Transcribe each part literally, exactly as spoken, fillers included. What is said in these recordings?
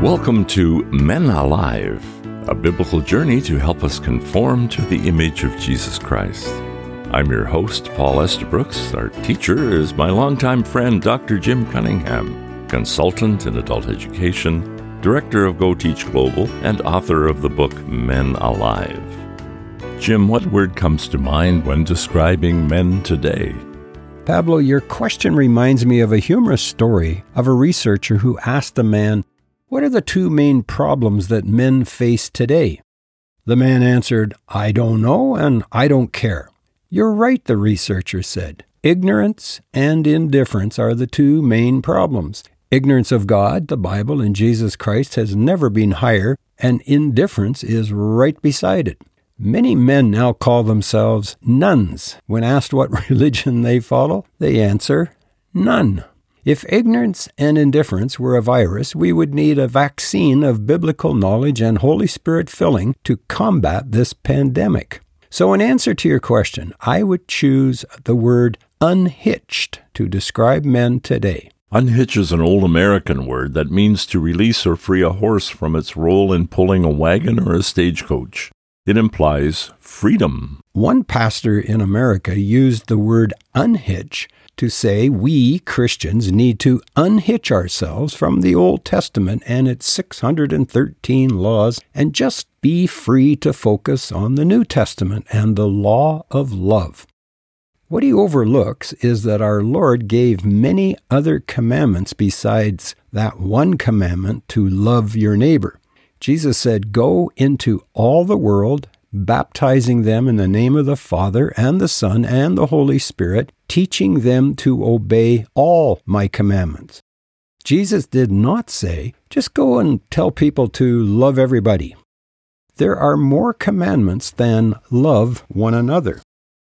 Welcome to Men Alive, a biblical journey to help us conform to the image of Jesus Christ. I'm your host, Paul Estabrooks. Our teacher is my longtime friend, Doctor Jim Cunningham, consultant in adult education, director of Go Teach Global, and author of the book Men Alive. Jim, what word comes to mind when describing men today? Pablo, your question reminds me of a humorous story of a researcher who asked a man, "What are the two main problems that men face today?" The man answered, "I don't know and I don't care." "You're right," the researcher said. "Ignorance and indifference are the two main problems. Ignorance of God, the Bible, and Jesus Christ has never been higher, and indifference is right beside it." Many men now call themselves nuns. When asked what religion they follow, they answer, none. If ignorance and indifference were a virus, we would need a vaccine of biblical knowledge and Holy Spirit filling to combat this pandemic. So in answer to your question, I would choose the word unhitched to describe men today. Unhitch is an old American word that means to release or free a horse from its role in pulling a wagon or a stagecoach. It implies freedom. One pastor in America used the word unhitch to say we Christians need to unhitch ourselves from the Old Testament and its six hundred thirteen laws and just be free to focus on the New Testament and the law of love. What he overlooks is that our Lord gave many other commandments besides that one commandment to love your neighbor. Jesus said, "Go into all the world, baptizing them in the name of the Father and the Son and the Holy Spirit, teaching them to obey all my commandments." Jesus did not say, just go and tell people to love everybody. There are more commandments than love one another.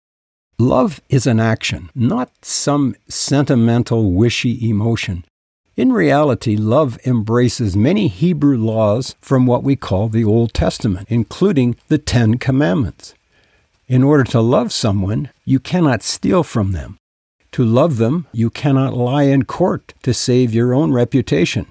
Love is an action, not some sentimental, wishy emotion. In reality, love embraces many Hebrew laws from what we call the Old Testament, including the Ten Commandments. In order to love someone, you cannot steal from them. To love them, you cannot lie in court to save your own reputation.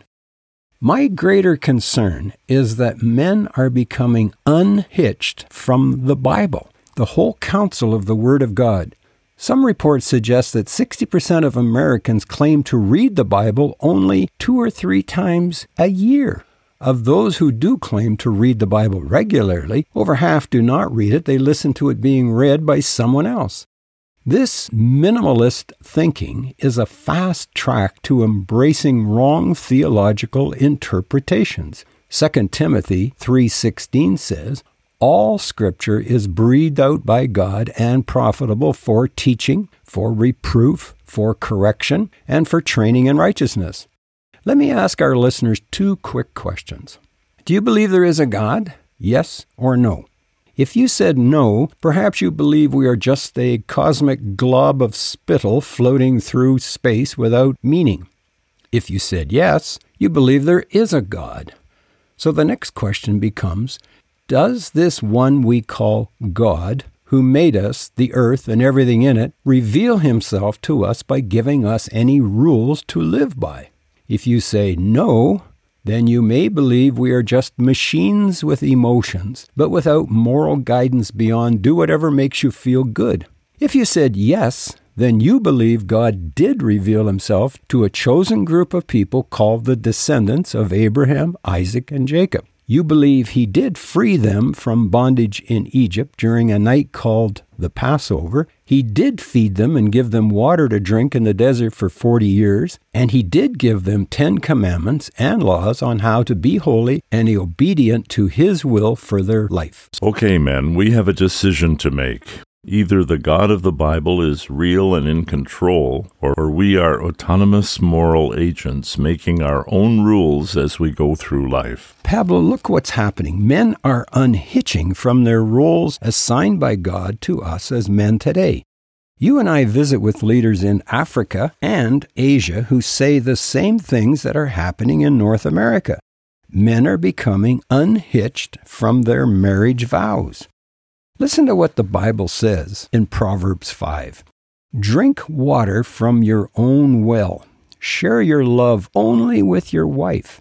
My greater concern is that men are becoming unhitched from the Bible, the whole counsel of the Word of God. Some reports suggest that sixty percent of Americans claim to read the Bible only two or three times a year. Of those who do claim to read the Bible regularly, over half do not read it. They listen to it being read by someone else. This minimalist thinking is a fast track to embracing wrong theological interpretations. Second Timothy three sixteen says, "All Scripture is breathed out by God and profitable for teaching, for reproof, for correction, and for training in righteousness." Let me ask our listeners two quick questions. Do you believe there is a God? Yes or no? If you said no, perhaps you believe we are just a cosmic glob of spittle floating through space without meaning. If you said yes, you believe there is a God. So the next question becomes, does this one we call God, who made us, the earth and everything in it, reveal himself to us by giving us any rules to live by? If you say no, then you may believe we are just machines with emotions, but without moral guidance beyond do whatever makes you feel good. If you said yes, then you believe God did reveal himself to a chosen group of people called the descendants of Abraham, Isaac, and Jacob. You believe he did free them from bondage in Egypt during a night called the Passover. He did feed them and give them water to drink in the desert for forty years. And he did give them Ten Commandments and laws on how to be holy and obedient to his will for their life. Okay, men, we have a decision to make. Either the God of the Bible is real and in control, or we are autonomous moral agents making our own rules as we go through life. Pablo, look what's happening. Men are unhitching from their roles assigned by God to us as men today. You and I visit with leaders in Africa and Asia who say the same things that are happening in North America. Men are becoming unhitched from their marriage vows. Listen to what the Bible says in Proverbs five. "Drink water from your own well. Share your love only with your wife.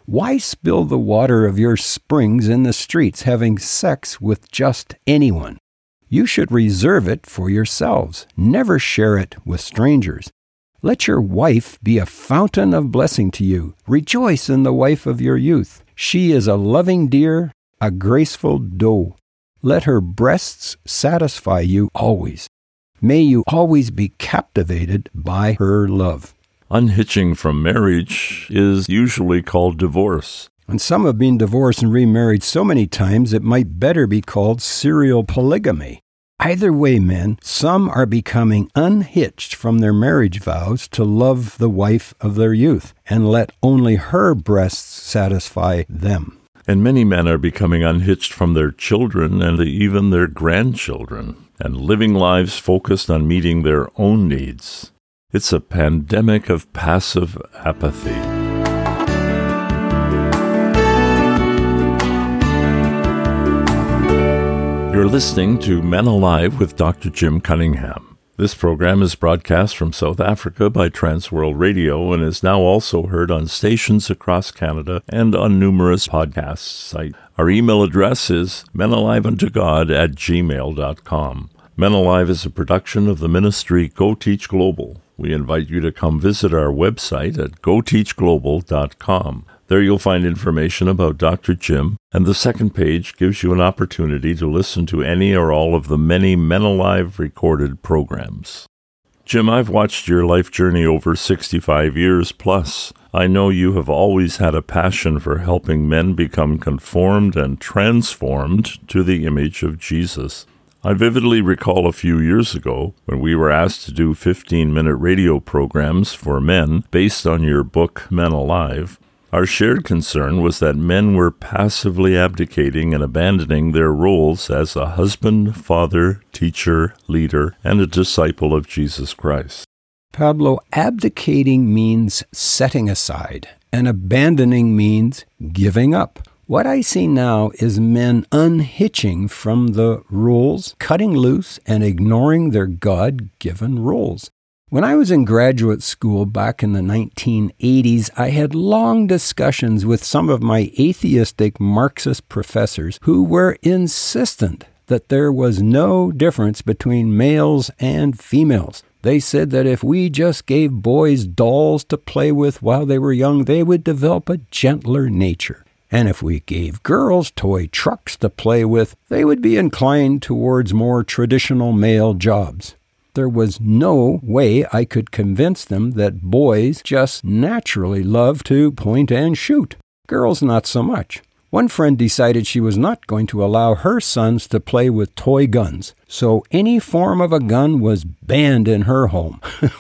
Why spill the water of your springs in the streets, having sex with just anyone? You should reserve it for yourselves. Never share it with strangers. Let your wife be a fountain of blessing to you. Rejoice in the wife of your youth. She is a loving deer, a graceful doe. Let her breasts satisfy you always. May you always be captivated by her love. Unhitching from marriage is usually called divorce. And some have been divorced and remarried so many times it might better be called serial polygamy. Either way, men, some are becoming unhitched from their marriage vows to love the wife of their youth and let only her breasts satisfy them. And many men are becoming unhitched from their children and even their grandchildren, and living lives focused on meeting their own needs. It's a pandemic of passive apathy. You're listening to Men Alive with Doctor Jim Cunningham. This program is broadcast from South Africa by Transworld Radio and is now also heard on stations across Canada and on numerous podcast sites. Our email address is menaliveuntogod at gmail dot com. Men Alive is a production of the ministry Go Teach Global. We invite you to come visit our website at go teach global dot com. There you'll find information about Doctor Jim, and the second page gives you an opportunity to listen to any or all of the many Men Alive recorded programs. Jim, I've watched your life journey over sixty-five years plus. I know you have always had a passion for helping men become conformed and transformed to the image of Jesus. I vividly recall a few years ago when we were asked to do fifteen-minute radio programs for men based on your book, Men Alive. Our shared concern was that men were passively abdicating and abandoning their roles as a husband, father, teacher, leader, and a disciple of Jesus Christ. Pablo, abdicating means setting aside, and abandoning means giving up. What I see now is men unhitching from the roles, cutting loose, and ignoring their God-given roles. When I was in graduate school back in the nineteen eighties, I had long discussions with some of my atheistic Marxist professors who were insistent that there was no difference between males and females. They said that if we just gave boys dolls to play with while they were young, they would develop a gentler nature. And if we gave girls toy trucks to play with, they would be inclined towards more traditional male jobs. There was no way I could convince them that boys just naturally love to point and shoot. Girls not so much. One friend decided she was not going to allow her sons to play with toy guns, so any form of a gun was banned in her home.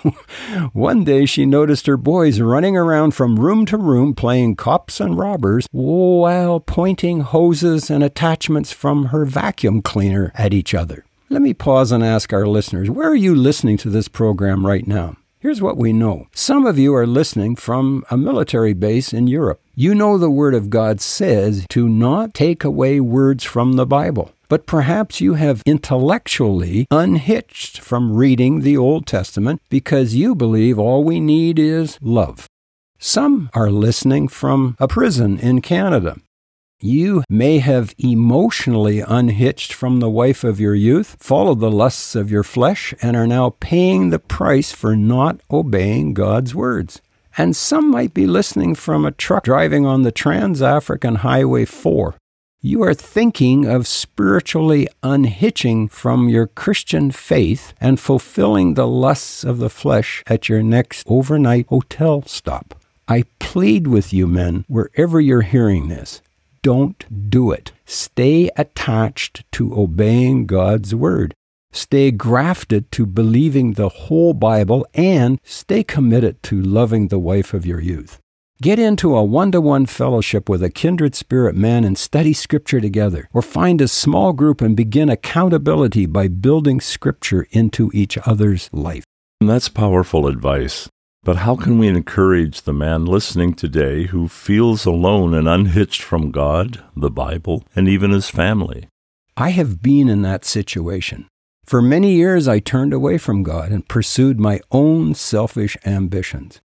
One day she noticed her boys running around from room to room playing cops and robbers while pointing hoses and attachments from her vacuum cleaner at each other. Let me pause and ask our listeners, where are you listening to this program right now? Here's what we know. Some of you are listening from a military base in Europe. You know the Word of God says to not take away words from the Bible. But perhaps you have intellectually unhitched from reading the Old Testament because you believe all we need is love. Some are listening from a prison in Canada. You may have emotionally unhitched from the wife of your youth, followed the lusts of your flesh, and are now paying the price for not obeying God's words. And some might be listening from a truck driving on the Trans-African Highway four. You are thinking of spiritually unhitching from your Christian faith and fulfilling the lusts of the flesh at your next overnight hotel stop. I plead with you, men, wherever you're hearing this. Don't do it. Stay attached to obeying God's word. Stay grafted to believing the whole Bible and stay committed to loving the wife of your youth. Get into a one-to-one fellowship with a kindred spirit man and study Scripture together, or find a small group and begin accountability by building Scripture into each other's life. And that's powerful advice. But how can we encourage the man listening today who feels alone and unhitched from God, the Bible, and even his family? I have been in that situation. For many years, I turned away from God and pursued my own selfish ambitions.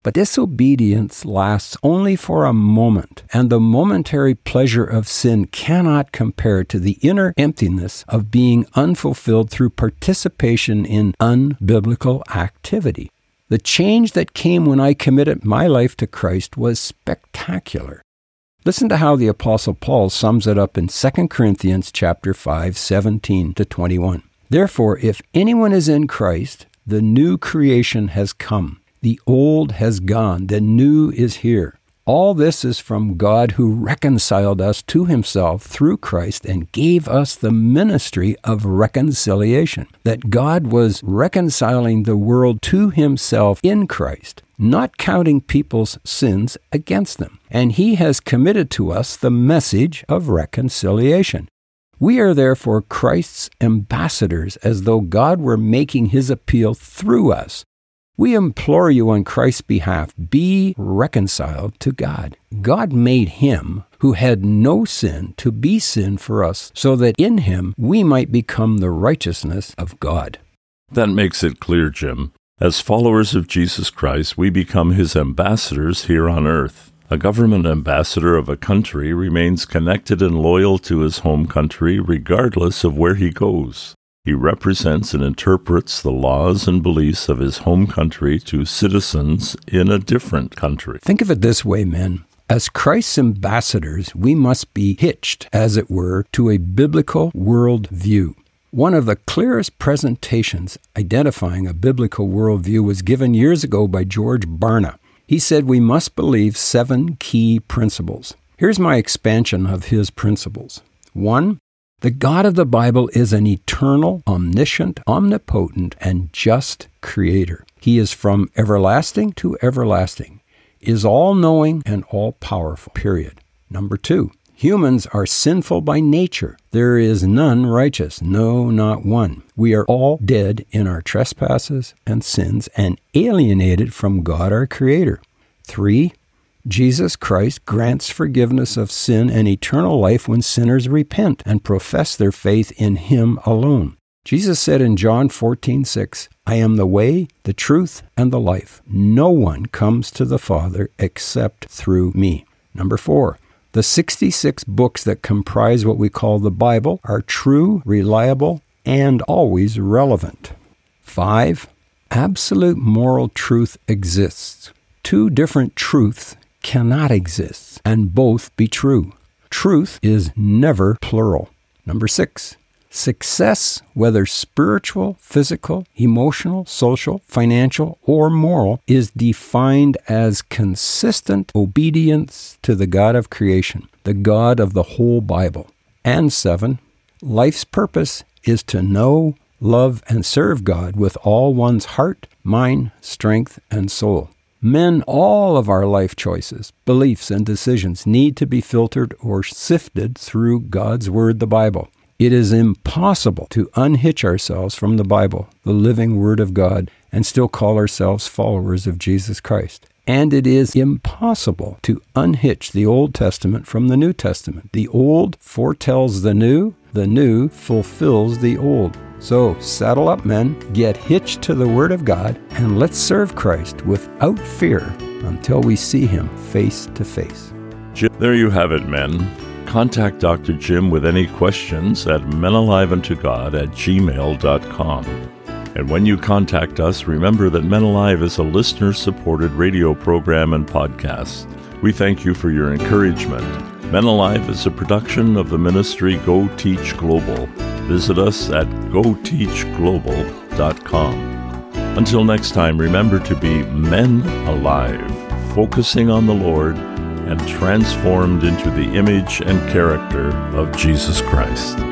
But disobedience lasts only for a moment, and the momentary pleasure of sin cannot compare to the inner emptiness of being unfulfilled through participation in unbiblical activity. The change that came when I committed my life to Christ was spectacular. Listen to how the Apostle Paul sums it up in Second Corinthians chapter five, seventeen to twenty-one. Therefore, if anyone is in Christ, the new creation has come. The old has gone, the new is here. All this is from God who reconciled us to himself through Christ and gave us the ministry of reconciliation. That God was reconciling the world to himself in Christ, not counting people's sins against them. And he has committed to us the message of reconciliation. We are therefore Christ's ambassadors, as though God were making his appeal through us. We implore you on Christ's behalf, be reconciled to God. God made him who had no sin to be sin for us, so that in him we might become the righteousness of God. That makes it clear, Jim. As followers of Jesus Christ, we become his ambassadors here on earth. A government ambassador of a country remains connected and loyal to his home country regardless of where he goes. He represents and interprets the laws and beliefs of his home country to citizens in a different country. Think of it this way, men. As Christ's ambassadors, we must be hitched, as it were, to a biblical worldview. One of the clearest presentations identifying a biblical worldview was given years ago by George Barna. He said we must believe seven key principles. Here's my expansion of his principles. One, the God of the Bible is an eternal, omniscient, omnipotent, and just creator. He is from everlasting to everlasting, is all-knowing and all-powerful, period. Number two, humans are sinful by nature. There is none righteous, no, not one. We are all dead in our trespasses and sins and alienated from God our Creator. Three, Jesus Christ grants forgiveness of sin and eternal life when sinners repent and profess their faith in him alone. Jesus said in John fourteen six, I am the way, the truth, and the life. No one comes to the Father except through me. Number four, the sixty-six books that comprise what we call the Bible are true, reliable, and always relevant. Five, absolute moral truth exists. Two different truths cannot exist and both be true. Truth is never plural. Number six, success, whether spiritual, physical, emotional, social, financial, or moral, is defined as consistent obedience to the God of creation, the God of the whole Bible. And seven, life's purpose is to know, love, and serve God with all one's heart, mind, strength, and soul. Men, all of our life choices, beliefs, and decisions need to be filtered or sifted through God's Word, the Bible. It is impossible to unhitch ourselves from the Bible, the living Word of God, and still call ourselves followers of Jesus Christ. And it is impossible to unhitch the Old Testament from the New Testament. The Old foretells the New, the New fulfills the Old. So saddle up, men, get hitched to the Word of God, and let's serve Christ without fear until we see him face to face. Jim, there you have it, men. Contact Doctor Jim with any questions at menaliveuntogod at gmail dot com. And when you contact us, remember that Men Alive is a listener-supported radio program and podcast. We thank you for your encouragement. Men Alive is a production of the ministry Go Teach Global. Visit us at go teach global dot com. Until next time, remember to be men alive, focusing on the Lord and transformed into the image and character of Jesus Christ.